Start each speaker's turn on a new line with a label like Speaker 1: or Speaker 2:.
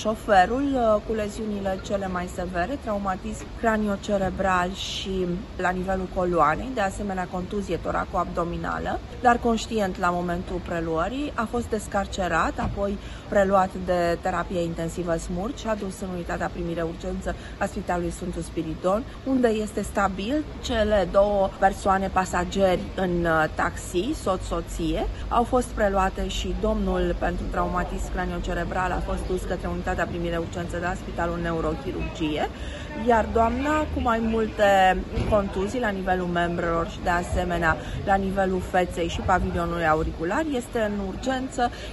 Speaker 1: Șoferul cu leziunile cele mai severe, traumatism craniocerebral și la nivelul coloanei, de asemenea contuzie toraco-abdominală, dar conștient la momentul preluării, a fost descarcerat, apoi preluat de terapie intensivă SMURG și adus în unitatea primire-urgență a Spitalului Sfântul Spiridon, unde este stabil. Cele două persoane pasageri în taxi, soț-soție, au fost preluate și domnul pentru traumatism craniocerebral a fost dus către unitatea primire-urgență de la Spitalul Neurochirurgie, iar doamna cu mai multe contuzii la nivelul membrelor și de asemenea la nivelul feței și pavilionului auricular este în urgență,